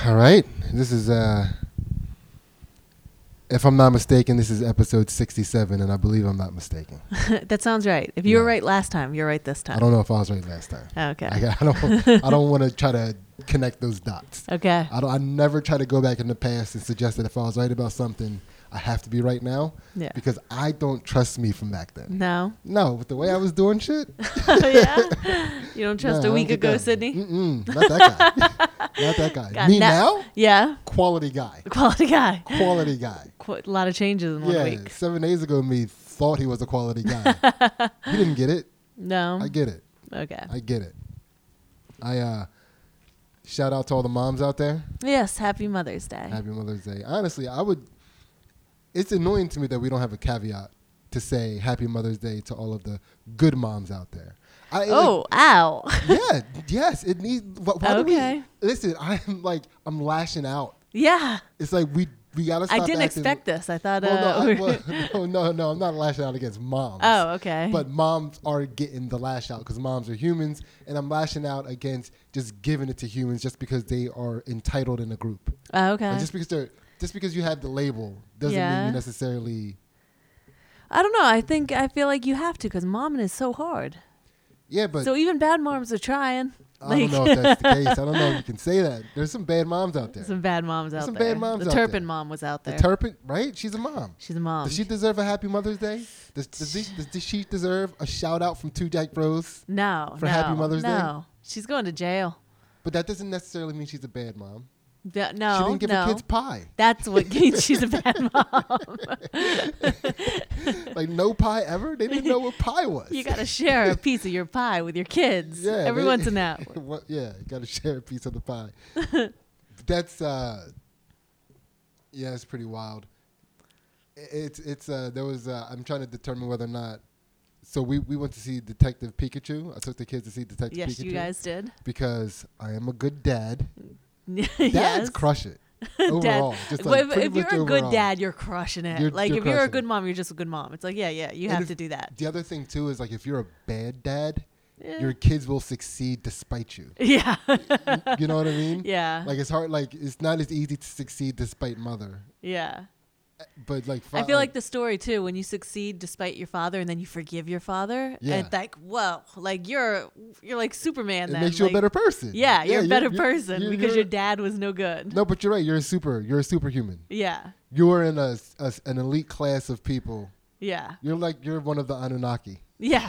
All right. This is, if I'm not mistaken, this is episode 67, and I believe I'm not mistaken. That sounds right. If you were Yeah. right last time, you're right this time. I don't know if I was right last time. Okay. I don't want to try to connect those dots. Okay. I never try to go back in the past and suggest that if I was right about something, I have to be right now. Yeah. Because I don't trust me from back then. No. No, with the way I was doing shit. Yeah. You don't trust Nah, a I week don't get ago, that. Sydney? Not that guy. Not that guy. God, Me now? Yeah. Quality guy. Quality guy. Quality guy. A lot of changes in 1 week. 7 days ago, me thought he was a quality guy. He didn't get it. No. I get it. Okay. I get it. I shout out to all the moms out there. Yes. Happy Mother's Day. Happy Mother's Day. Honestly, it's annoying to me that we don't have a caveat to say Happy Mother's Day to all of the good moms out there. Ow. Yeah. Yes. It needs. Why Okay. do we, listen, I'm lashing out. Yeah. It's like we gotta stop. I didn't acting, expect this. I thought. no, I'm not lashing out against moms. Oh, okay. But moms are getting the lash out because moms are humans, and I'm lashing out against just giving it to humans just because they are entitled in a group. Oh, okay. And just because you have the label doesn't mean you necessarily. I don't know. I feel like you have to because momming is so hard. Yeah, but So even bad moms are trying. I don't know if that's the case. I don't know if you can say that. There's some bad moms out there. Some bad moms out some there. bad moms the out Turpin there. mom was out there. The Turpin, right? She's a mom. She's a mom. Does she deserve a Happy Mother's Day? Does she deserve a shout out from Two Jack Bros? No. For Happy Mother's Day? No. She's going to jail. But that doesn't necessarily mean she's a bad mom. No. She didn't give her no. kids pie. That's what means she's a bad mom. Like no pie ever? They didn't know what pie was. You got to share a piece of your pie with your kids every once in a while. Yeah, you got to share a piece of the pie. That's it's pretty wild. There was I'm trying to determine whether or not. So we went to see Detective Pikachu. I took the kids to see Detective Pikachu. Yes, you guys did. Because I am a good dad. Dads Yes. crush it. Overall. Dad. Just Well, like if you're a overall. good dad, you're crushing it. You're if you're a crushing good it. mom, you're just a good mom. It's like, you have to do that. The other thing too is like if you're a bad dad, Yeah. your kids will succeed despite you. Yeah. You know what I mean? Yeah. Like it's hard. Like it's not as easy to succeed despite mother. Yeah. But like I feel like the story too, when you succeed despite your father and then you forgive your father, Yeah. and it's like, whoa, like you're like Superman. it then. makes you a Like, better person. Yeah, you're a better person you're- because your dad was no good. No, but you're right. You're a superhuman. Yeah. You're in an elite class of people. Yeah. You're one of the Anunnaki. Yeah.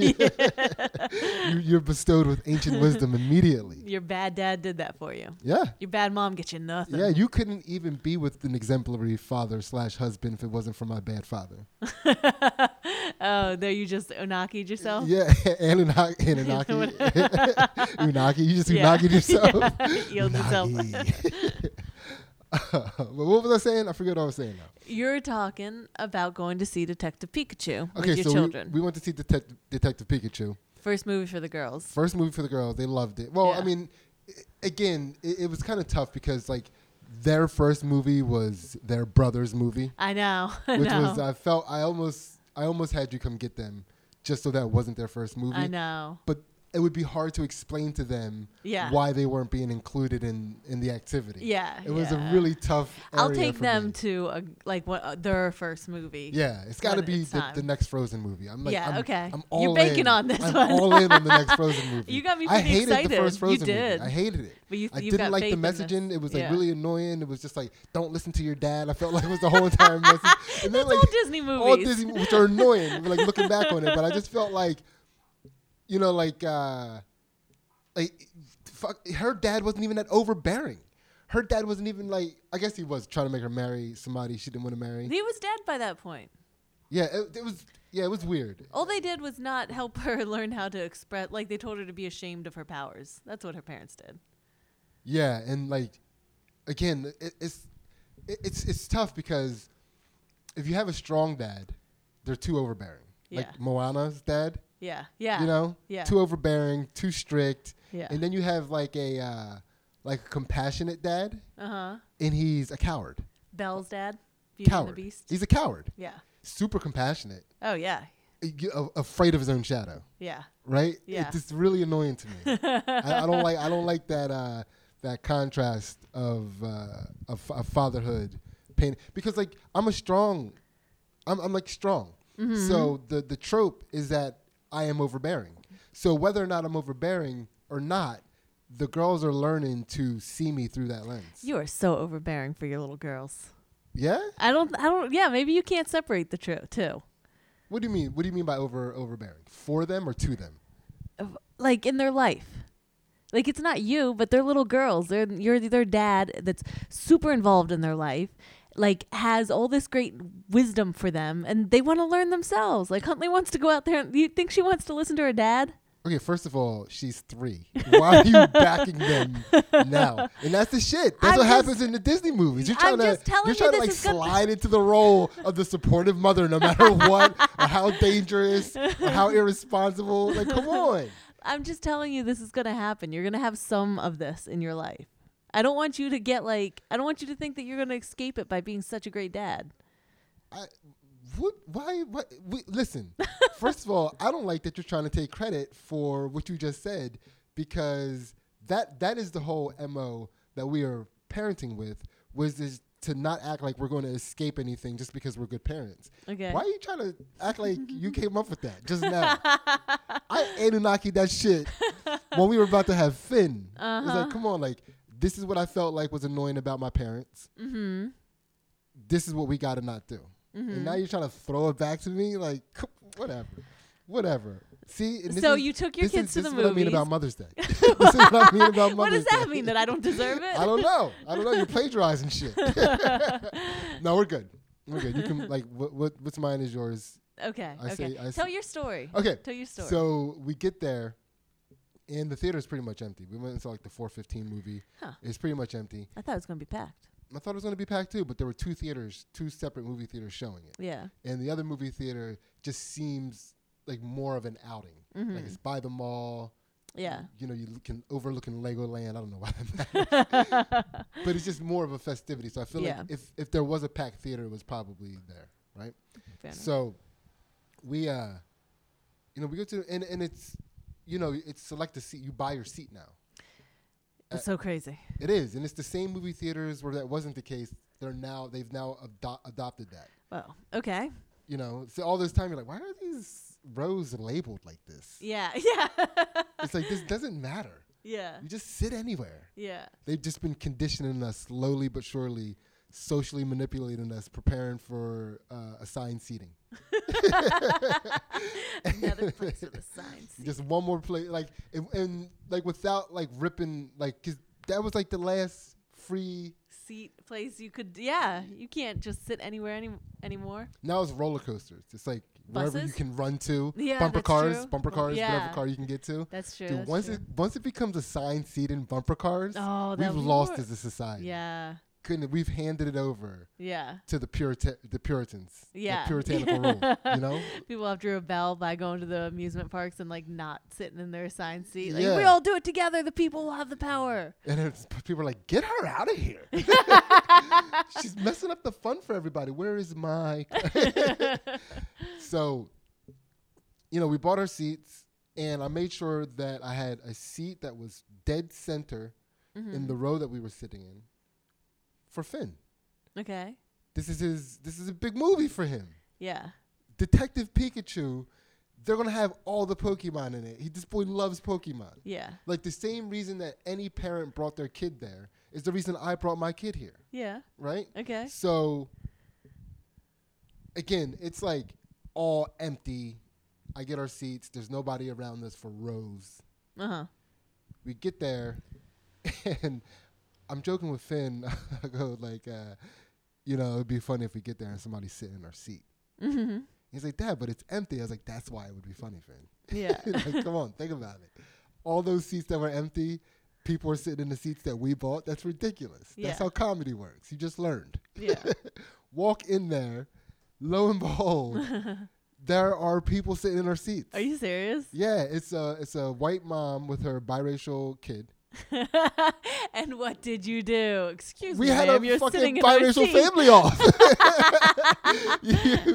You're bestowed with ancient wisdom immediately. Your bad dad did that for you. Yeah. Your bad mom gets you nothing. Yeah, you couldn't even be with an exemplary father/husband if it wasn't for my bad father. Oh, there you just Unaki'd yourself? Yeah, Anunnaki. Unaki. You just Yeah. Unaki'd yourself. Healed yourself. Unagi. But what was I saying? I forget what I was saying now. You're talking about going to see Detective Pikachu with Okay, your so children. we went to see Detective Pikachu. First movie for the girls. First movie for the girls. They loved it. Well, Yeah. I mean, again, it was kind of tough because like their first movie was their brother's movie, I know. which was I almost had you come get them just so that wasn't their first movie. I know. But it would be hard to explain to them Yeah. why they weren't being included in the activity. Yeah. It was a yeah. really tough area I'll take for them me. to their first movie. Yeah, it's got to when be it's the time. next Frozen movie. I'm like, Yeah, okay. I'm all You're banking in. on this I'm one. all in on the next Frozen movie. You got me I pretty hated excited. the first You Frozen did. movie. I hated it. But I you've didn't got like the faith in this. messaging. It was like Yeah. really annoying. It was just like, don't listen to your dad. I felt like it was the whole entire message. And then, That's like, all Disney movies. all Disney, which are annoying. Like looking back on it, but I just felt like, fuck, her dad wasn't even that overbearing. Her dad wasn't even like, I guess he was trying to make her marry somebody she didn't want to marry. He was dead by that point. Yeah, it was weird. All they did was not help her learn how to express. Like they told her to be ashamed of her powers. That's what her parents did. Yeah, and like, again, it's tough because if you have a strong dad, they're too overbearing. Yeah. Like Moana's dad, Yeah. Yeah. you know, Yeah. too overbearing, too strict. Yeah. And then you have like a compassionate dad, Uh-huh. and he's a coward. Belle's dad. Beauty and the Coward. Beast. He's a coward. Yeah. Super compassionate, Oh yeah. afraid of his own shadow. Yeah. Right? Yeah. It's just really annoying to me. I don't like that that contrast of fatherhood, pain. Because like I'm like strong. So the trope is that I am overbearing. So whether or not I'm overbearing or not, the girls are learning to see me through that lens. You are so overbearing for your little girls. Yeah? I don't, yeah, maybe you can't separate the two. What do you mean? What do you mean by overbearing? For them or to them? Like in their life. Like it's not you, but they're little girls. You're their dad that's super involved in their life, like has all this great wisdom for them, and they want to learn themselves. Like Huntley wants to go out there. You think she wants to listen to her dad? Okay, first of all, she's 3. Why are you backing them now? And that's the shit. That's what happens in the Disney movies. You're trying to like slide into the role of the supportive mother no matter what, or how dangerous, or how irresponsible. Like, come on. I'm just telling you this is going to happen. You're going to have some of this in your life. I don't want you to I don't want you to think that you're going to escape it by being such a great dad. Why? Listen, first of all, I don't like that you're trying to take credit for what you just said, because that is the whole MO that we are parenting with, was this to not act like we're going to escape anything just because we're good parents. Okay. Why are you trying to act like you came up with that just now? I Anunnaki that shit when we were about to have Finn. It was like, come on, like, this is what I felt like was annoying about my parents. Mm-hmm. This is what we got to not do. Mm-hmm. And now you're trying to throw it back to me? Like, whatever. See? So you took your kids to the movies. This is what I mean about Mother's Day. This is what I mean about Mother's Day. What does that mean? That I don't deserve it? I don't know. You're plagiarizing shit. No, we're good. You can, like, what's mine is yours. Okay. Tell your story. Okay. Tell your story. So we get there, and the theater is pretty much empty. We went and saw like the 4:15 movie. Huh. It's pretty much empty. I thought it was going to be packed. I thought it was going to be packed too, but there were 2 separate movie theaters showing it. Yeah. And the other movie theater just seems like more of an outing. Mm-hmm. Like it's by the mall. Yeah. You know, you can overlooking Legoland. I don't know why that matters. But it's just more of a festivity. So I feel like if there was a packed theater, it was probably there, right? Fair so we we go to, and it's, it's select a seat. You buy your seat now. It's so crazy. It is, and it's the same movie theaters where that wasn't the case. They've now adopted that. Well, okay. So all this time you're like, why are these rows labeled like this? Yeah. It's like, this doesn't matter. Yeah. You just sit anywhere. Yeah. They've just been conditioning us slowly but surely, socially manipulating us, preparing for assigned seating. Another place with assigned seating. Just one more place, like, and like without like ripping, like, because that was like the last free seat place you could. Yeah, you can't just sit anywhere anymore. Now it's roller coasters. It's like buses? Wherever you can run to. Yeah, bumper that's cars, true. whatever car you can get to. That's true. Dude, that's true. once it becomes assigned seat in bumper cars, we've lost as a society. Yeah. We've handed it over. Yeah. To the Puritans. Yeah. The puritanical rule. You know. People have to rebel by going to the amusement parks and like not sitting in their assigned seat. Like, yeah. We all do it together. The people will have the power. And people are like, get her out of here. She's messing up the fun for everybody. Where is my? So, we bought our seats, and I made sure that I had a seat that was dead center in the row that we were sitting in. For Finn. Okay. This is a big movie for him. Yeah. Detective Pikachu, they're going to have all the Pokemon in it. This boy loves Pokemon. Yeah. Like the same reason that any parent brought their kid there is the reason I brought my kid here. Yeah. Right? Okay. So, again, it's like all empty. I get our seats. There's nobody around us for rows. Uh-huh. We get there, and I'm joking with Finn. I go like, it'd be funny if we get there and somebody's sitting in our seat. Mm-hmm. He's like, Dad, but it's empty. I was like, that's why it would be funny, Finn. Yeah. Like, come on, think about it. All those seats that were empty, people were sitting in the seats that we bought. That's ridiculous. Yeah. That's how comedy works. You just learned. Yeah. Walk in there, lo and behold, there are people sitting in our seats. Are you serious? Yeah, it's a white mom with her biracial kid. And what did you do? Excuse me, we had ma'am, a you're fucking biracial family off.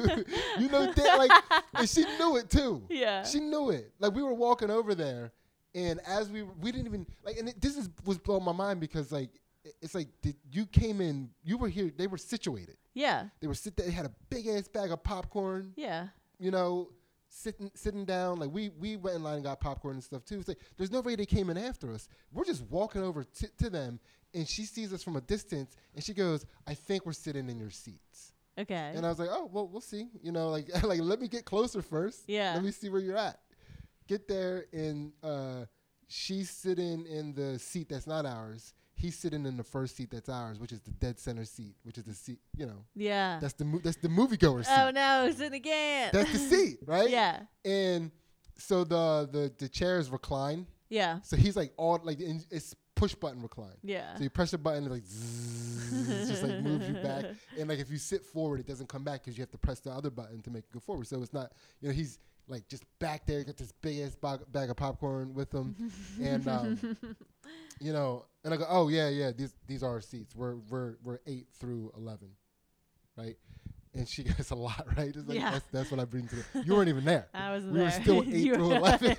you know that, like, and she knew it too. Yeah, she knew it. Like, we were walking over there, And as we didn't even like, and was blowing my mind because like it's like you came in, you were here, they were situated. Yeah. They they had a big ass bag of popcorn. Yeah. You know, sitting down. Like we went in line and got popcorn and stuff too. It's like there's no way they came in after us. We're just walking over to them, and she sees us from a distance, and she goes, "I think we're sitting in your seats." Okay. And I was like, "Oh, well, we'll see." You know, like like let me get closer first. Yeah. Let me see where you're at. Get there, and she's sitting in the seat that's not ours. He's sitting in the first seat that's ours, which is the dead center seat, which is the seat, you know. Yeah. That's the moviegoer seat. Oh no, it's in again. That's the seat, right? Yeah. And so the chairs recline. Yeah. So he's like all like it's push button recline. Yeah. So you press the button, it's like zzz, it just like moves you back. And like if you sit forward, it doesn't come back because you have to press the other button to make it go forward. So it's not, you know, he's like just back there, got this big ass bag of popcorn with him, and you know, and I go, oh yeah, these are our seats. We're 8 through 11, right? And she gets a lot, right? It's like, yeah. That's what I bring to the. You weren't even there. I wasn't we there. Were still 8 through 11,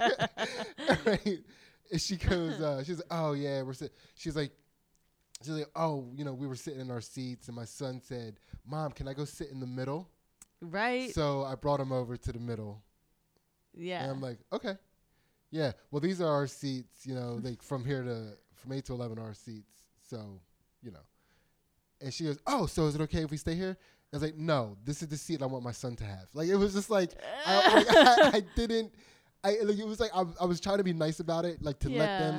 right? And she goes, she's like, oh yeah, she's like, oh, you know, we were sitting in our seats, and my son said, Mom, can I go sit in the middle? Right. So I brought him over to the middle. Yeah. And I'm like, okay. Yeah. Well, these are our seats, you know, like from 8 to 11 are our seats. So, you know. And she goes, oh, so is it okay if we stay here? I was like, no, this is the seat I want my son to have. Like, it was just like, I didn't, like, it was like, I was trying to be nice about it, like to let them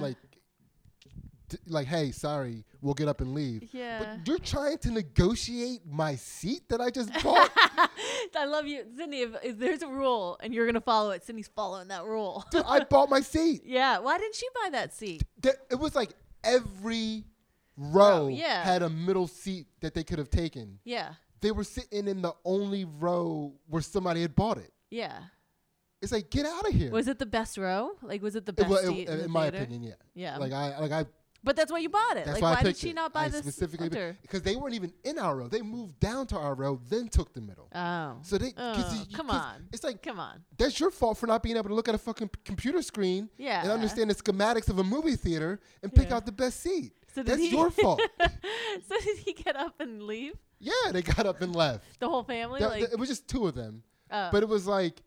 like, hey, sorry, we'll get up and leave. Yeah. But you're trying to negotiate my seat that I just bought? I love you. Sydney, if there's a rule and you're going to follow it, Sydney's following that rule. Dude, I bought my seat. Yeah. Why didn't she buy that seat? It was like every row yeah. had a middle seat that they could have taken. Yeah. They were sitting in the only row where somebody had bought it. Yeah. It's like, get out of here. Was it the best row? Like, was it the best seat in my opinion, yeah. Yeah. Like I. But that's why you bought it. That's like, why why did she it. not buy I this specifically under? Because they weren't even in our row. They moved down to our row, then took the middle. Oh. So they. Come on. It's like, come on. That's your fault for not being able to look at a fucking computer screen and understand the schematics of a movie theater and pick out the best seat. So that's your fault. So did he get up and leave? Yeah, they got up and left. The whole family? It was just 2 of them. Oh. But it was like,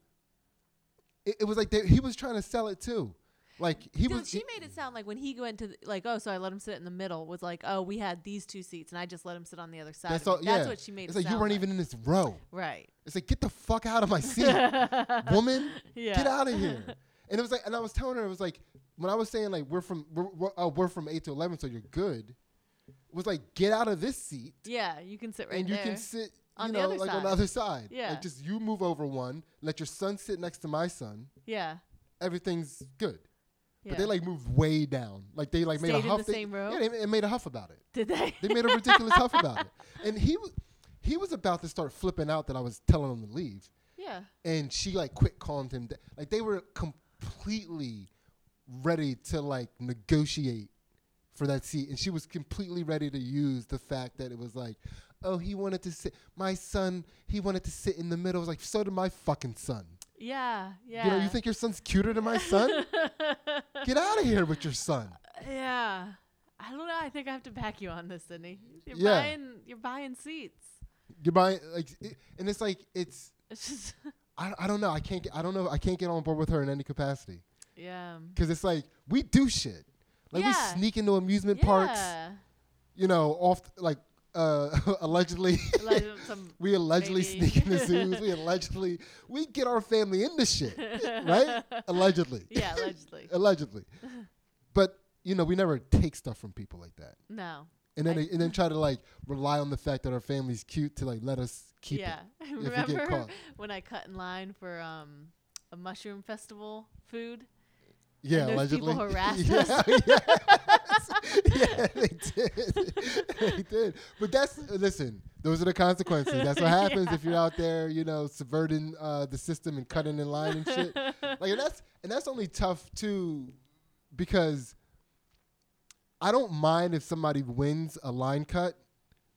it was like he was trying to sell it too. Like she made it sound like when he went to so I let him sit in the middle was like, oh, we had these 2 seats and I just let him sit on the other side. That's what she made it sound like. It's like you weren't even in this row. Right. It's like, get the fuck out of my seat, woman. Yeah. Get out of here. And it was like, and I was telling her, it was like, when I was saying like we're from 8 to 11, so you're good. It was like, get out of this seat. Yeah, you can sit right and there. And you can sit, on the other side. On the other side. Yeah. Like just you move over one, let your son sit next to my son. Yeah. Everything's good. Yeah. But they like moved way down. Like they like made a huff. In the same row? Yeah, they made a huff about it. Did they? They made a ridiculous huff about it. And he was about to start flipping out that I was telling him to leave. Yeah. And she like quick calmed him down. Like they were completely ready to like negotiate for that seat. And she was completely ready to use the fact that it was like, oh, he wanted to sit. My son, he wanted to sit in the middle. I was like, so did my fucking son. Yeah, yeah. You know, you think your son's cuter than my son? Get out of here with your son. Yeah. I don't know. I think I have to back you on this, Sydney. You're buying seats. You're buying and it's like it's just I don't know. I can't get on board with her in any capacity. Yeah. Because it's like we do shit. Like we sneak into amusement parks. You know, allegedly. We allegedly sneak into zoos. We get our family into shit, right? Allegedly. Yeah, allegedly. Allegedly. But, you know, we never take stuff from people like that. No. And then try to like rely on the fact that our family's cute to like let us keep it. Yeah. Remember when I cut in line for a mushroom festival food? Yeah, and allegedly. People harassed us. Yeah, they did. They did. But listen, those are the consequences. That's what happens if you're out there, you know, subverting the system and cutting in line and shit. Like, and that's only tough too, because I don't mind if somebody wins a line cut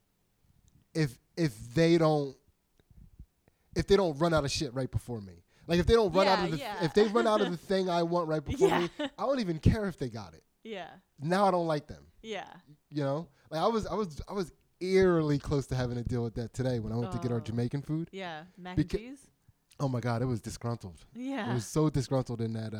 if they don't run out of shit right before me. Like if they don't run out of if they run out of the Yeah. thing I want right before me, I don't even care if they got it. Yeah. Now I don't like them. Yeah. You know, like I was eerily close to having to deal with that today when I went to get our Jamaican food. Yeah. Mac and cheese. Oh my God, it was disgruntled. Yeah. It was so disgruntled in that.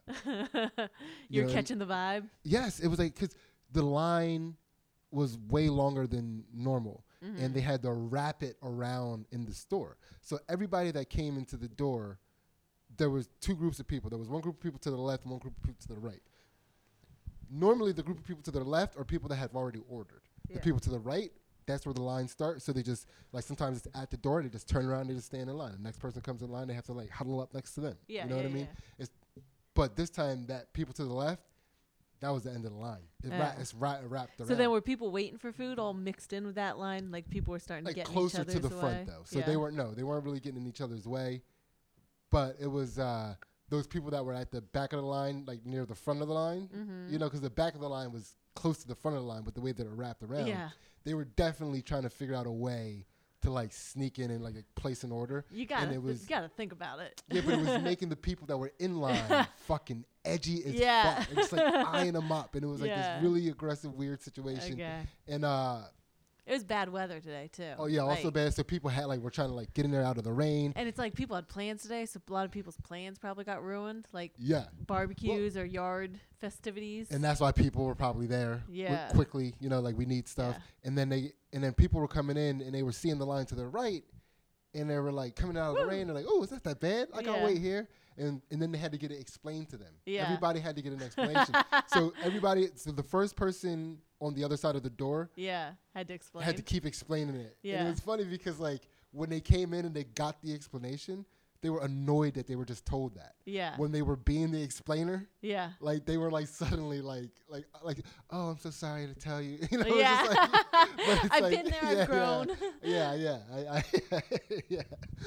You're catching the vibe. Yes, it was like because the line was way longer than normal, and they had to wrap it around in the store. So everybody that came into the door, there was two groups of people. There was one group of people to the left and one group of people to the right. Normally, the group of people to the left are people that have already ordered. Yeah. The people to the right, that's where the line starts. So they just, like sometimes it's at the door, they just turn around and they just stand in line. The next person comes in line, they have to like huddle up next to them. Yeah, you know what I mean? Yeah. But this time, that people to the left, that was the end of the line. It's wrapped around. So then were people waiting for food all mixed in with that line? Like people were starting like to get closer in each to the other's front way? though. So they weren't really getting in each other's way. But it was those people that were at the back of the line, like near the front of the line, you know, because the back of the line was close to the front of the line, but the way that it wrapped around, they were definitely trying to figure out a way to like sneak in and like place an order. You gotta think about it. Yeah, but it was making the people that were in line fucking edgy as fuck. And just like eyeing them up, and it was like this really aggressive, weird situation. Okay. And it was bad weather today too. Oh yeah, also bad. So people had were trying to get in there out of the rain. And it's like people had plans today, so a lot of people's plans probably got ruined, like barbecues or yard festivities. And that's why people were probably there quickly. You know, like we need stuff. And then people were coming in and they were seeing the line to the right, and they were like coming out of the rain. They're like, "Oh, is that bad? I can't wait here." And then they had to get it explained to them. Yeah. Everybody had to get an explanation. So the first person on the other side of the door had to explain. Had to keep explaining it. Yeah. And it was funny because when they came in and they got the explanation, they were annoyed that they were just told that. Yeah. When they were being the explainer. Yeah. Like they were suddenly like, "Oh, I'm so sorry to tell you." You know, I've been there, I've grown. Yeah. Yeah.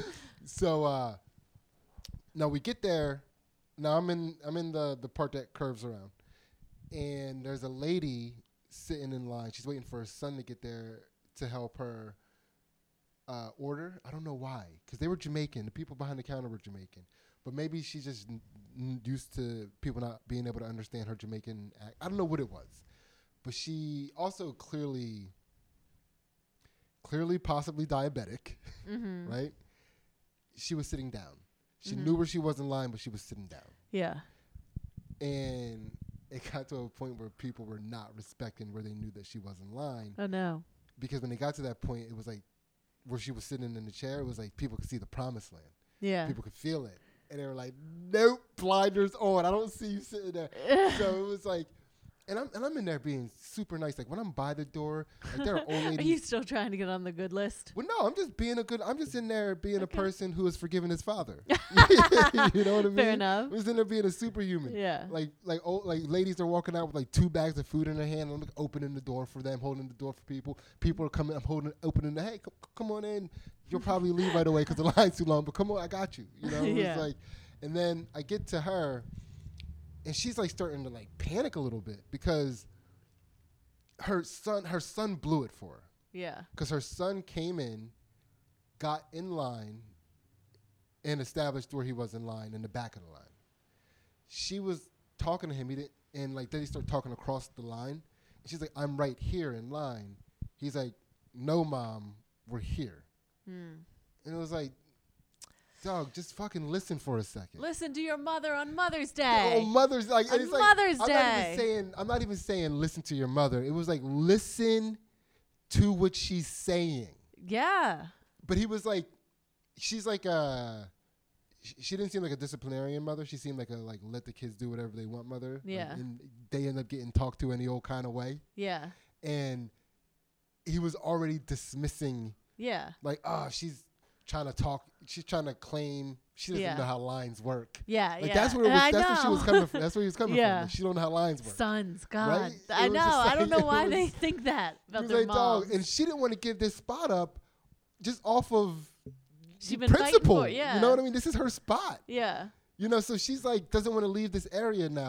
So now we get there. Now I'm in the part that curves around. And there's a lady sitting in line. She's waiting for her son to get there to help her order. I don't know why, because they were Jamaican. The people behind the counter were Jamaican. But maybe she's just used to people not being able to understand her Jamaican act. I don't know what it was. But she also clearly possibly diabetic, right? She was sitting down. She knew where she was in line, but she was sitting down. Yeah. And it got to a point where people were not respecting where they knew that she was in line. Oh, no. Because when they got to that point, it was like where she was sitting in the chair, it was like people could see the promised land. Yeah. People could feel it. And they were like, "Nope, blinders on. I don't see you sitting there." So it was like, and I'm in there being super nice. Like when I'm by the door, like there are old ladies. Are you still trying to get on the good list? Well, no, I'm just in there being a person who has forgiven his father. You know what I mean? Fair enough. I'm just in there being a superhuman. Yeah. Like ladies are walking out with like 2 bags of food in their hand. I'm like opening the door for them, holding the door for people. People are coming. I'm opening the, "Hey, come on in. You'll probably leave right away because the line's too long, but come on, I got you." You know? It's like, and then I get to her, and she's like starting to like panic a little bit because her son blew it for her. Yeah. Because her son came in, got in line, and established where he was in line in the back of the line. She was talking to him, and like then he started talking across the line. And she's like, "I'm right here in line." He's like, "No, Mom, we're here." And it was like, dog, just fucking listen for a second. Listen to your mother on Mother's Day. Oh, Mother's like on Mother's Day. I'm not even saying listen to your mother. It was like listen to what she's saying. Yeah. But he was like, she's like she didn't seem like a disciplinarian mother. She seemed like a let the kids do whatever they want mother. Yeah. And they end up getting talked to any old kind of way. Yeah. And he was already dismissing. Yeah. Like, she's trying to talk. She's trying to claim she doesn't know how lines work. Yeah, like, that's where it was. That's where she was coming from. That's where he was coming from. Like, she don't know how lines work. Sons, God, right? I know. Like, I don't know why they think that about their moms. Dog, and she didn't want to give this spot up, just off of principle. You know what I mean? This is her spot. Yeah. You know, so she's like doesn't want to leave this area now,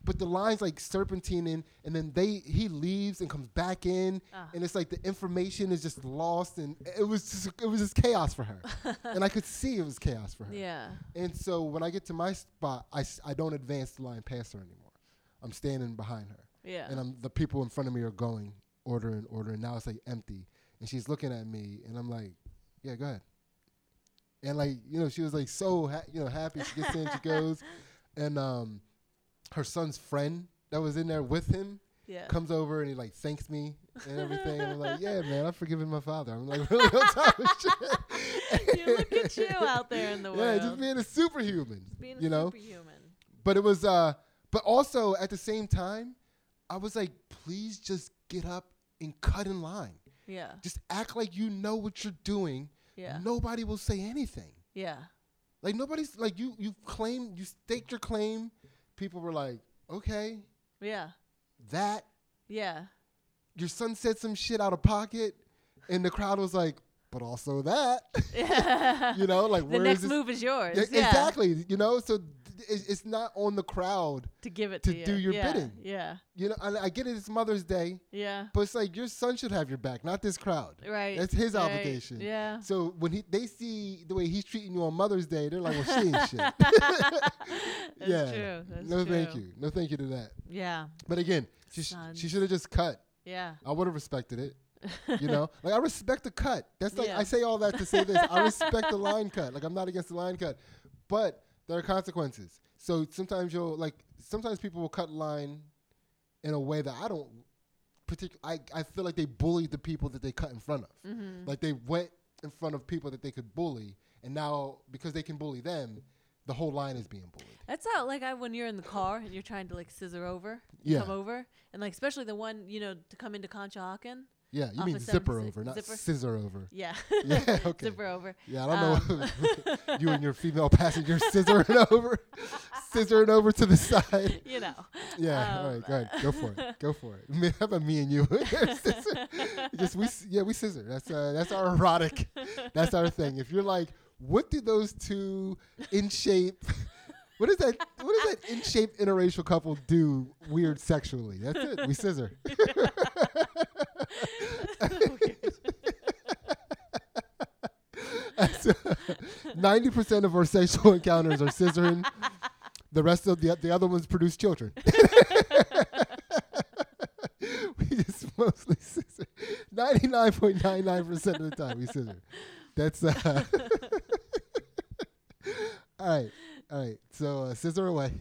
but the line's like serpentining, and then he leaves and comes back in, and it's like the information is just lost, and it was just chaos for her, and I could see it was chaos for her. Yeah. And so when I get to my spot, I don't advance the line past her anymore. I'm standing behind her. Yeah. And the people in front of me are going, ordering. Now it's like empty, and she's looking at me, and I'm like, yeah, go ahead. And like, she was like so happy. She gets in, she goes, and her son's friend that was in there with him comes over and he like thanks me and everything. And I'm like, yeah, man, I've forgiven my father. I'm like really on top of shit. You look at you out there in the world. Yeah, just being a superhuman. Being a superhuman. But it was, but also at the same time, I was like, please just get up and cut in line. Yeah. Just act like you know what you're doing. Yeah. Nobody will say anything. Yeah. Like nobody's like you staked your claim. People were like, okay. Yeah. That. Yeah. Your son said some shit out of pocket, and the crowd was like, but also that. Like the next move is yours. Yeah, exactly. So it's not on the crowd to give it to you. do your bidding. Yeah. I get it. It's Mother's Day. Yeah. But it's like your son should have your back, not this crowd. Right. That's his obligation. Yeah. So when they see the way he's treating you on Mother's Day, they're like, well, she ain't shit. That's true. That's true. Thank you. No, thank you to that. Yeah. But again, she should have just cut. Yeah. I would have respected it. Like I respect the cut. That's like I say all that to say this. I respect the line cut. Like I'm not against the line cut, but there are consequences. So sometimes sometimes people will cut line in a way that I don't particularly. I feel like they bullied the people that they cut in front of. Mm-hmm. Like they went in front of people that they could bully, and now because they can bully them, the whole line is being bullied. That's how when you're in the car and you're trying to like scissor over, come over, and like especially the one to come into Conshohocken. Yeah, you mean zipper over, not scissor over. Yeah. Yeah, okay. Zipper over. Yeah, I don't know. You and your female passenger scissoring over to the side. Yeah, all right, go ahead. Go for it. How about me and you? we scissor. That's our erotic. That's our thing. If you're like, what do those two in shape... What does that in shape interracial couple do weird sexually? That's it. We scissor. 90% of our sexual encounters are scissoring. The rest of the other ones produce children. We just mostly scissor. 99.99% of the time we scissor. That's all right. So scissor away.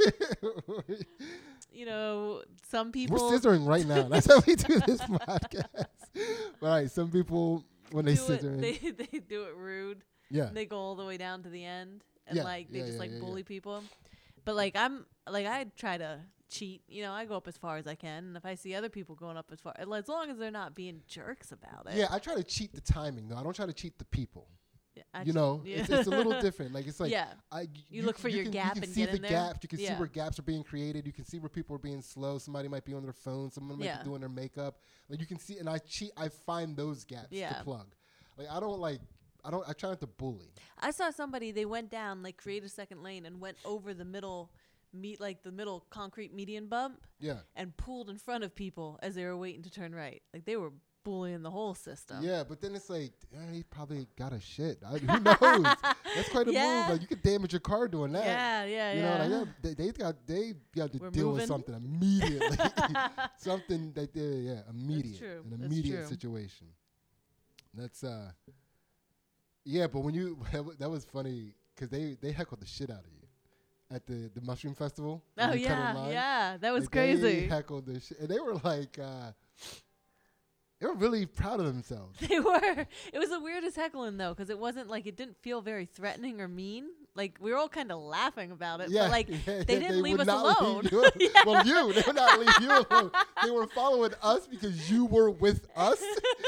Some people... We're scissoring right now. That's how we do this podcast. All right, some people, when they scissor... They do it rude. Yeah. They go all the way down to the end. And they bully people. But I try to cheat. I go up as far as I can. And if I see other people going up as far... As long as they're not being jerks about it. Yeah, I try to cheat the timing, though. I don't try to cheat the people. Yeah, it's a little different. Like it's like you look for your gap and get in there. Gaps. You can see where gaps are being created. You can see where people are being slow. Somebody might be on their phone. Someone might be doing their makeup. Like you can see, and I cheat. I find those gaps to plug. Like I try not to bully. I saw somebody. They went down, create a second lane, and went over the middle. The middle concrete median bump. Yeah. And pulled in front of people as they were waiting to turn right. Like they were bullying the whole system. Yeah, but then it's like he probably got a shit. Who knows? That's quite a move. Like you could damage your car doing that. Yeah. They got to deal with something immediately. Something that immediate, an immediate situation. That's but when that was funny because they heckled the shit out of you at the Mushroom Festival. Oh yeah, that was crazy. They heckled the shit, and they were like. They were really proud of themselves. They were. It was the weirdest heckling, though, because it wasn't it didn't feel very threatening or mean. Like, we were all kind of laughing about it. Yeah, but, they didn't leave us alone. They would not leave you alone. They were following us because you were with us.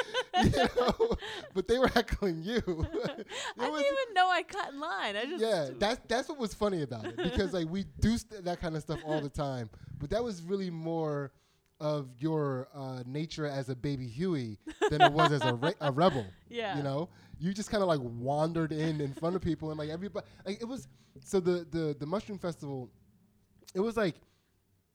But they were heckling you. I didn't even know I cut in line. That's what was funny about it. Because, we do that kind of stuff all the time. But that was really more of your nature as a baby Huey than it was as a rebel. Yeah. You just kind of wandered in front of people and everybody it was so the Mushroom Festival. It was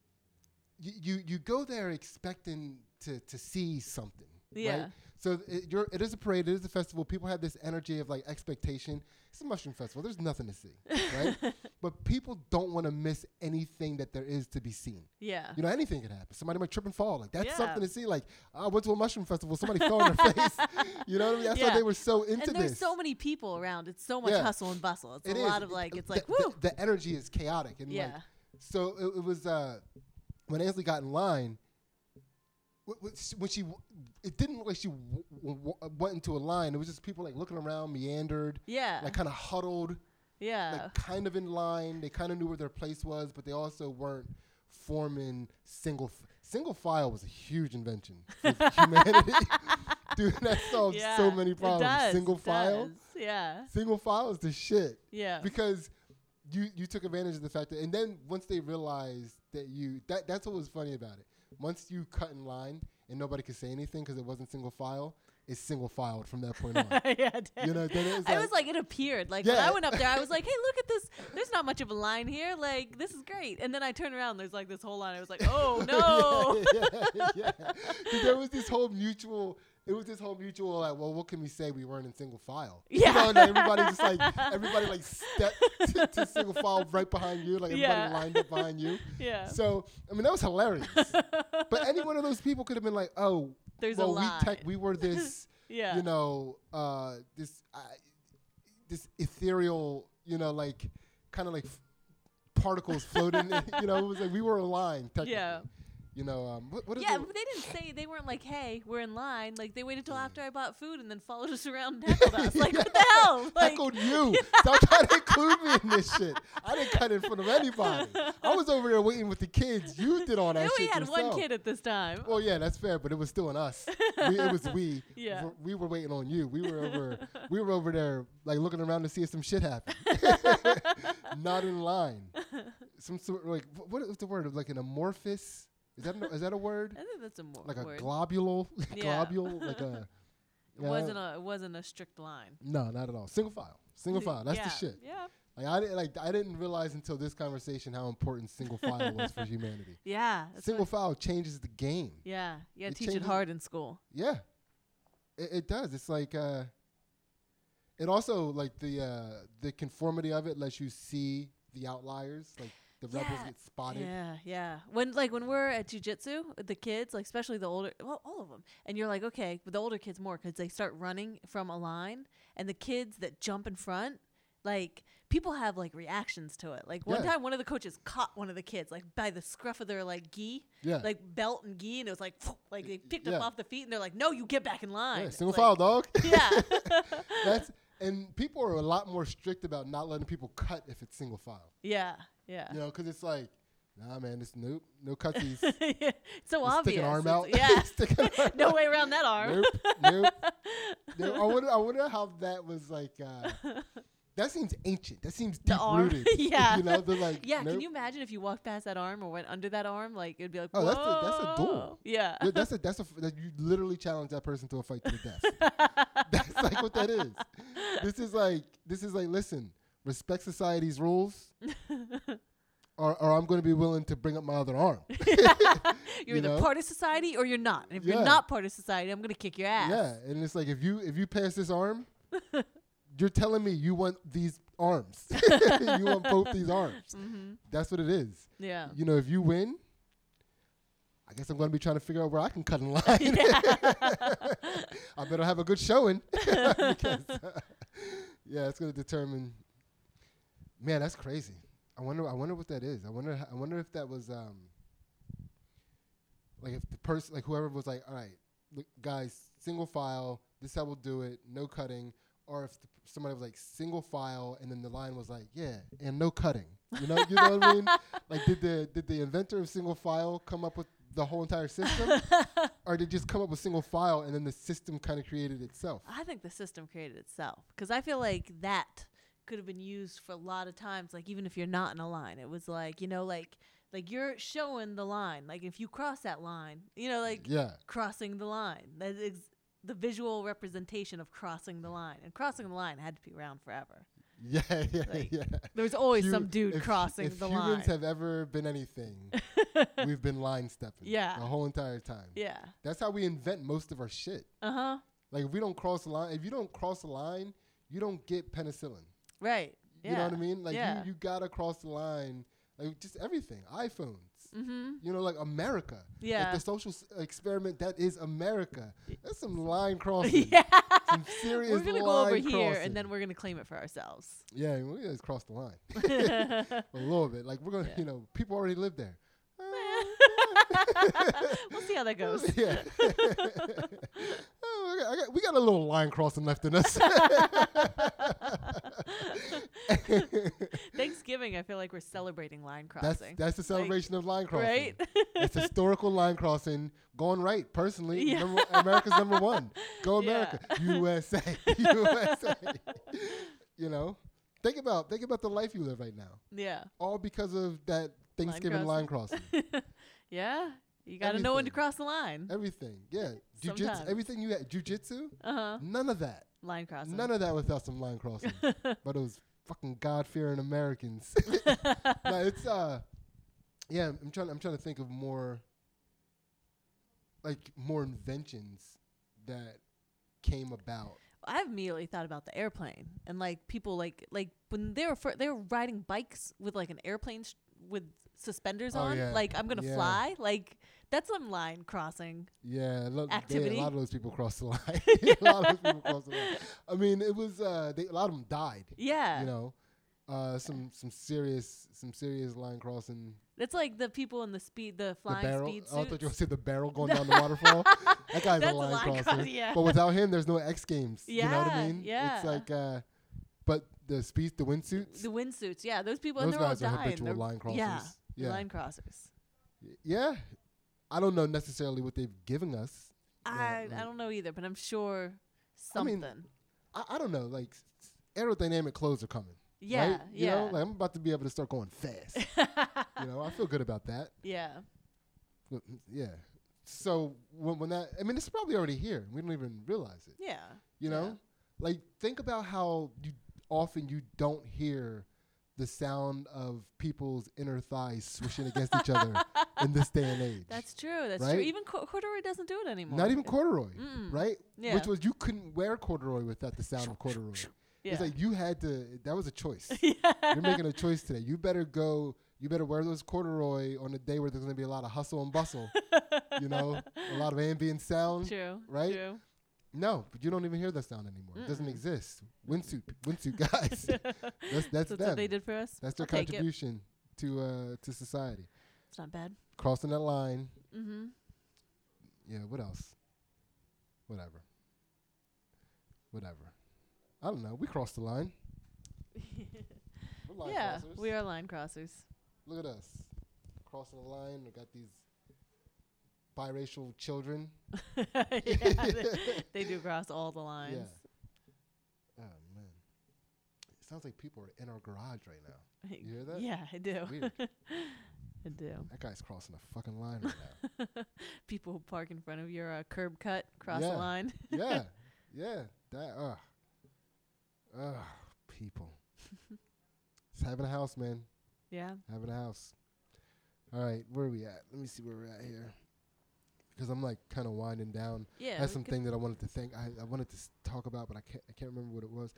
you go there expecting to see something. Yeah. Right? So it is a parade. It is a festival. People have this energy of like expectation. It's a mushroom festival. There's nothing to see, right? But people don't want to miss anything that there is to be seen. Yeah. You know, anything could happen. Somebody might trip and fall. Like, that's Yeah. something to see. Like, I went to a mushroom festival. Somebody fell in their face. You know what I mean? That's why they were so into this. And there's so many people around. It's so much hustle and bustle. It's a lot of like, it's like, woo. The energy is chaotic. And like, so it was, when Ansley got in line, when it didn't look like she went into a line. It was just people like looking around, meandered, like kind of huddled, like kind of in line. They kind of knew where their place was, but they also weren't forming single file. Was a huge invention for humanity. Dude, that solves so many problems. Single file, single file is the shit. Yeah, because you took advantage of the fact that, and then once they realized that that's what was funny about it. Once you cut in line and nobody could say anything because it wasn't single file, it's single filed from that point on. You know, then it was like, it appeared. Like when I went up there, I was like, hey, look at this. There's not much of a line here. Like, this is great. And then I turned around, there's like this whole line. I was like, oh no. There was this whole mutual. It was this whole mutual, like, well, what can we say? We weren't in single file. Yeah. You know, and everybody stepped to single file right behind you. Like, everybody lined up behind you. Yeah. So, I mean, that was hilarious. But any one of those people could have been like, oh, there's a line. We were this, you know, this ethereal, you know, like, kind of like particles floating. You know, it was like we were a line, technically. Yeah. You know, what is but they didn't say, they weren't like, hey, we're in line. Like, they waited till after I bought food and then followed us around and heckled us. Like, what the hell? Like, heckled you. Stop trying to include me in this shit. I didn't cut in front of anybody. I was over there waiting with the kids. You did all that shit. We had yourself. one kid at this time. Well, yeah, that's fair, but it was still on us. It was we. Yeah. We were waiting on you. We were over there, like, looking around to see if some shit happened. Not in line. Some sort, like, what is the word? Like an amorphous. Is that a word? I think that's a word. Like a globule, globule, like a. It wasn't a strict line. No, not at all. Single file. That's the shit. Yeah. I didn't realize until this conversation how important single file was for humanity. Yeah. Single file changes the game. Yeah. Yeah. Teach it hard in school. Yeah. It does. It's like it also like the conformity of it lets you see the outliers, like. The rebels get spotted. Yeah. When we're at jiu-jitsu, the kids, like especially the older, well, all of them, and you're like, okay, but the older kids more because they start running from a line, and the kids that jump in front, like people have like reactions to it. Like one time, one of the coaches caught one of the kids like by the scruff of their like gi, like belt and gi, and it was like they picked up off the feet, and they're like, no, you get back in line. Yeah, single file, dog. Yeah. And people are a lot more strict about not letting people cut if it's single file. Yeah, yeah. You know, because it's like, nah, man, it's no cutsies. It's so obvious. Stick an arm out. Yeah. No way around that arm. Nope. I wonder how that was like. That seems ancient. That seems deep rooted. Yeah. You know, they're like, yeah. Nope. Can you imagine if you walked past that arm or went under that arm? Like it'd be like, oh, that's a duel. Yeah. You literally challenge that person to a fight to the death. That's like what that is. This is like, listen, respect society's rules, or I'm going to be willing to bring up my other arm. You're either part of society or you're not. And if you're not part of society, I'm going to kick your ass. Yeah, and it's like if you pass this arm, you're telling me you want these arms. You want both these arms. Mm-hmm. That's what it is. Yeah. You know, if you win, I guess I'm going to be trying to figure out where I can cut in line. I better have a good showing. Because, it's going to determine. Man, that's crazy. I wonder what that is. I wonder if that was like if the person, like whoever was like, all right, look, guys, single file. This is how we'll do it. No cutting. Or if somebody was like single file, and then the line was like, and no cutting. You know what I mean? Like, did the inventor of single file come up with the whole entire system, or did it just come up with single file and then the system kind of created itself? I think the system created itself because I feel like that could have been used for a lot of times. Like even if you're not in a line, it was like like you're showing the line. Like if you cross that line, crossing the line. That is the visual representation of crossing the line, and crossing the line had to be around forever. Yeah, yeah, Like, yeah. There's always some dude if crossing the line. If humans have ever been anything, we've been line stepping. Yeah. The whole entire time. Yeah. That's how we invent most of our shit. Uh-huh. Like if we don't cross the line, if you don't cross the line, you don't get penicillin. Right. Yeah. You know what I mean? Like yeah. you gotta cross the line. Like just everything. iPhones. Mm-hmm. You know, like America. Yeah. Like the social experiment that is America. That's some line crossing. Yeah. Some serious We're gonna line go over crossing. here and then we're gonna claim it for ourselves. Yeah, we just cross the line. A little bit. Like we're gonna, you know, people already live there. We'll see how that goes. Yeah. We got a little line crossing left in us. Thanksgiving, I feel like we're celebrating line crossing. That's the celebration of line crossing. Right? It's historical line crossing going right, personally. Yeah. America's number one. Go America. Yeah. USA. USA. You know? Think about the life you live right now. Yeah. All because of that Thanksgiving line crossing. Yeah. You got to know when to cross the line. Everything. Yeah. Jiu-jitsu, everything you had. Jiu-jitsu? Uh-huh. None of that. Line crossing. None of that without some line crossing. But it was fucking God-fearing Americans. No, it's yeah, I'm trying to think of more inventions that came about. I immediately thought about the airplane and like people like when they were riding bikes with like an airplane with suspenders on. Yeah. Like I'm gonna fly. Like that's some line crossing. Yeah, activity. A lot of those people crossed the line. A lot of those people crossed the line. I mean, it was a lot of them died. Yeah, you know, some serious line crossing. It's like the people in the flying speed suits. I thought you were going to say the barrel going down the waterfall. That guy's a line crosser. Yeah. But without him, there's no X Games. Yeah, you know what I mean? Yeah. It's like, but the windsuits. The windsuits, yeah. Those people, those and they're guys all are dying. habitual line crossers. Yeah, line crossers. Yeah. I don't know necessarily what they've given us. I don't know either, but I'm sure something. I mean, I don't know. Like, aerodynamic clothes are coming. Yeah, right? You know, like I'm about to be able to start going fast. You know, I feel good about that. Yeah. Yeah. So when that, I mean, it's probably already here. We don't even realize it. Yeah. You know, like think about how often you don't hear the sound of people's inner thighs swishing against each other in this day and age. That's true. That's true. Even corduroy doesn't do it anymore. Not even corduroy, right? Yeah. Which was you couldn't wear corduroy without the sound of corduroy. Yeah. It's like you had to. That was a choice. You're making a choice today. You better wear those corduroy on a day where there's going to be a lot of hustle and bustle. You know, a lot of ambient sound. True. Right? True. No, but you don't even hear that sound anymore. It doesn't exist. Windsuit guys. That's them. What they did for us. That's their contribution to society. It's not bad. Crossing that line. Mm-hmm. Yeah. What else? Whatever. I don't know. We crossed the line. We're line crossers. We are line crossers. Look at us. Crossing the line. We got these biracial children. They do cross all the lines. Yeah. Oh, man. It sounds like people are in our garage right now. You hear that? Yeah, I do. Weird. I do. That guy's crossing a fucking line right now. People who park in front of your curb cut cross the line. Yeah. That, people. It's having a house, man. Yeah. Having a house. All right, where are we at? Let me see where we're at here. Because I'm like kind of winding down. Yeah. I had something that I wanted to think. I wanted to talk about, but I can't remember what it was.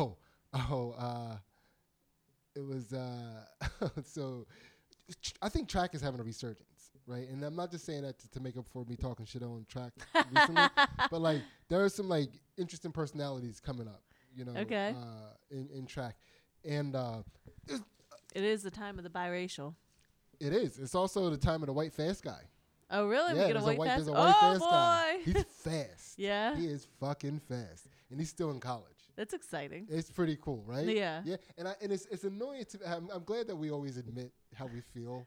It was so I think track is having a resurgence, right? And I'm not just saying that to make up for me talking shit on track recently, but like there are some like interesting personalities coming up, you know, in track. And it is the time of the biracial. It is. It's also the time of the white fast guy. Oh, really? Yeah, we get a white fast? There's a white fast guy. Boy. He's fast. Yeah. He is fucking fast. And he's still in college. That's exciting. It's pretty cool, right? Yeah. Yeah. And it's annoying I'm glad that we always admit how we feel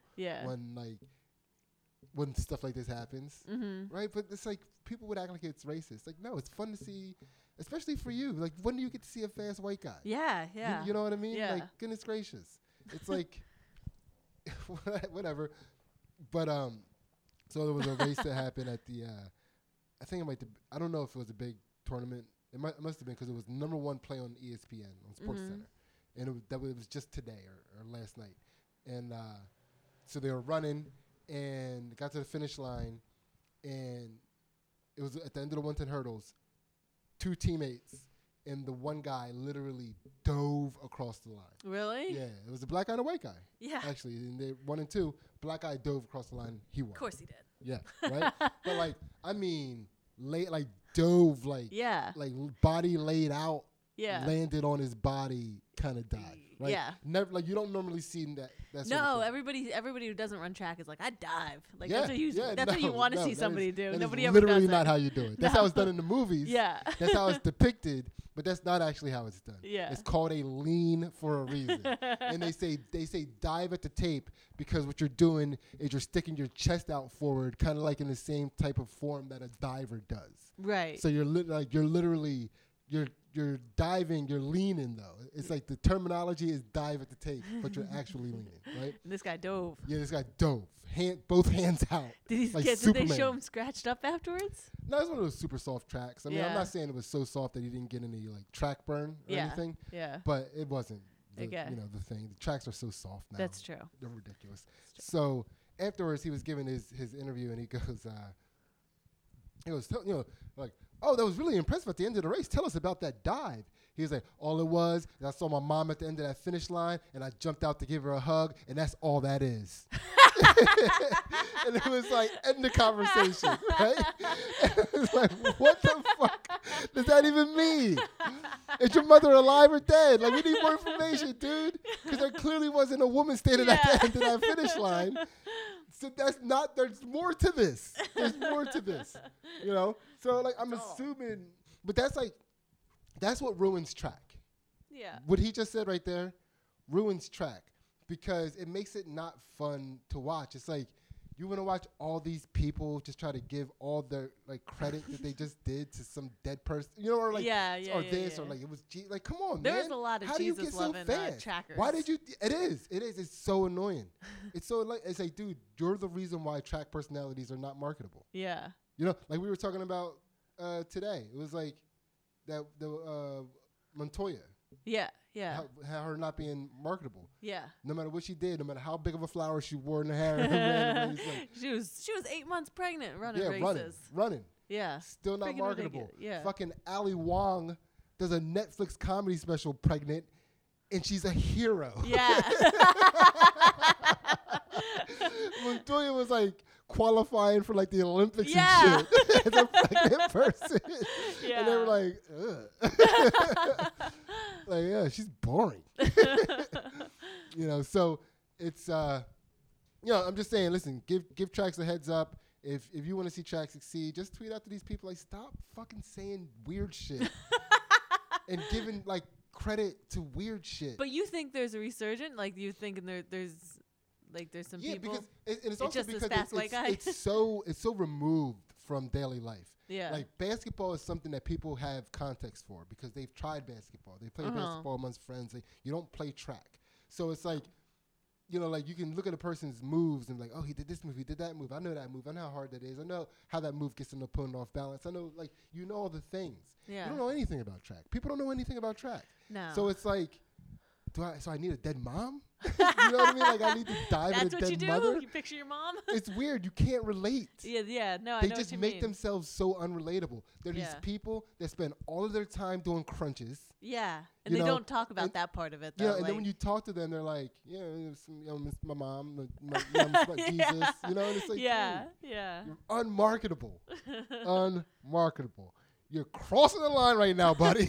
when stuff like this happens. Mm-hmm. Right? But it's like people would act like it's racist. Like, no, it's fun to see, especially for you. Like, when do you get to see a fast white guy? Yeah, yeah. You know what I mean? Yeah. Like, goodness gracious. It's like whatever. But so there was a race that happened at the I don't know if it was a big tournament. It must have been because it was number one play on ESPN on Sports Center, and it was just today or last night, and so they were running and got to the finish line, and it was at the end of the 110 hurdles. 2 teammates and the one guy literally dove across the line. Really? Yeah, it was a black guy and a white guy. Yeah. Actually, and they 1 and 2, black guy dove across the line. He won. Of course he did. Yeah, right. But like, I mean, dove like body laid out. Yeah. Landed on his body, kind of died. Right? Yeah. Never like you don't normally see that. No, everybody who doesn't run track is like, I dive. Like that's what you want to see somebody do. Nobody ever does literally that. not how you do it. That's how it's done in the movies. Yeah. That's how it's depicted, but that's not actually how it's done. Yeah. It's called a lean for a reason. And they say dive at the tape because what you're doing is you're sticking your chest out forward, kind of like in the same type of form that a diver does. Right. So you're literally you're diving, you're leaning though. It's like the terminology is dive at the tape, but you're actually leaning, right? And this guy dove. Yeah, this guy dove. Both hands out. Did they show him scratched up afterwards? No, it's one of those super soft tracks. I mean, I'm not saying it was so soft that he didn't get any like track burn or anything. Yeah. But it wasn't the thing. The tracks are so soft now. That's true. They're ridiculous. So afterwards he was giving his interview and he goes, like, oh, that was really impressive at the end of the race. Tell us about that dive. He was like, all it was is I saw my mom at the end of that finish line, and I jumped out to give her a hug, and that's all that is. And it was like, end the conversation, right? It was like, what the fuck does that even mean? Is your mother alive or dead? Like, we need more information, dude. Because there clearly wasn't a woman standing at the end of that finish line. So there's more to this. There's more to this, you know? So, like, I'm assuming, but that's what ruins track. Yeah. What he just said right there ruins track because it makes it not fun to watch. It's like, you want to watch all these people just try to give all their like credit that they just did to some dead person, you know, or like, or like it was like, come on, man. There's a lot of Jesus loving trackers. Why did you? It is. It's so annoying. It's like, dude, you're the reason why track personalities are not marketable. Yeah. You know, like we were talking about today. It was like the Montoya. Yeah. Yeah. How her not being marketable. Yeah. No matter what she did, no matter how big of a flower she wore in her hair. Like, she was 8 months pregnant running races. Running. Yeah. Still not marketable. Yeah. Fucking Ali Wong does a Netflix comedy special pregnant, and she's a hero. Yeah. Montoya was like qualifying for like the Olympics and shit as a pregnant person. Yeah. And they were like, ugh. Like, yeah, she's boring. You know, so it's I'm just saying, listen, give tracks a heads up. If you want to see tracks succeed, just tweet out to these people like, stop fucking saying weird shit and giving like credit to weird shit. But you think there's a resurgent? Like, you think there's some people? Yeah, because it's also just because this fast white guy. it's so removed from daily life. Yeah. Like, basketball is something that people have context for because they've tried basketball. They play basketball amongst friends. You don't play track. So it's like, you know, like you can look at a person's moves and be like, oh, he did this move, he did that move. I know that move. I know how hard that is. I know how that move gets an opponent off balance. I know, like, you know all the things. Yeah. You don't know anything about track. People don't know anything about track. No. So it's like, so I need a dead mom? You know what I mean? Like, I need to dive in a dead mother? That's what you do? You picture your mom? It's weird. You can't relate. Yeah. No, I know what you mean. They just make themselves so unrelatable. They're these people that spend all of their time doing crunches. Yeah. And they don't talk about that part part of it, though. Yeah, and then when you talk to them, they're like, my mom, my Jesus. You know, and it's like, yeah. You're unmarketable. Unmarketable. You're crossing the line right now, buddy.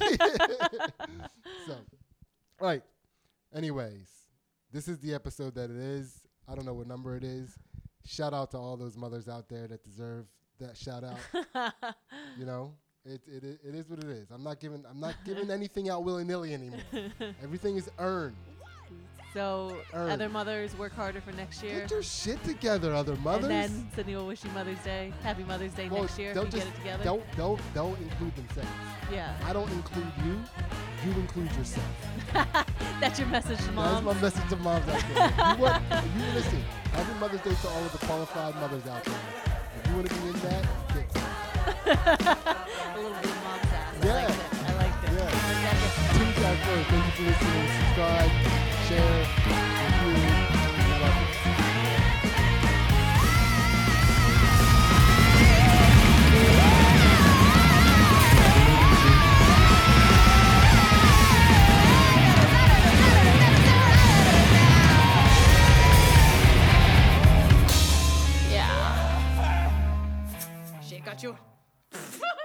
So, all right. Anyways, this is the episode that it is. I don't know what number it is. Shout out to all those mothers out there that deserve that shout out. You know, it is what it is. I'm not giving anything out willy-nilly anymore. Everything is earned. So other mothers, work harder for next year. Get your shit together, other mothers. And then Sydney will wish you Mother's Day. Happy Mother's Day next year if you get it together. Don't include themselves. Yeah. I don't include you. You include yourself. That's your message to moms. That's my message to moms out there. You listen. Happy Mother's Day to all of the qualified mothers out there. If you want to be in that, get qualified. A little bit of mom's ass. I liked it. Yeah. Tune back first. Thank you for listening. Subscribe. Pikachu.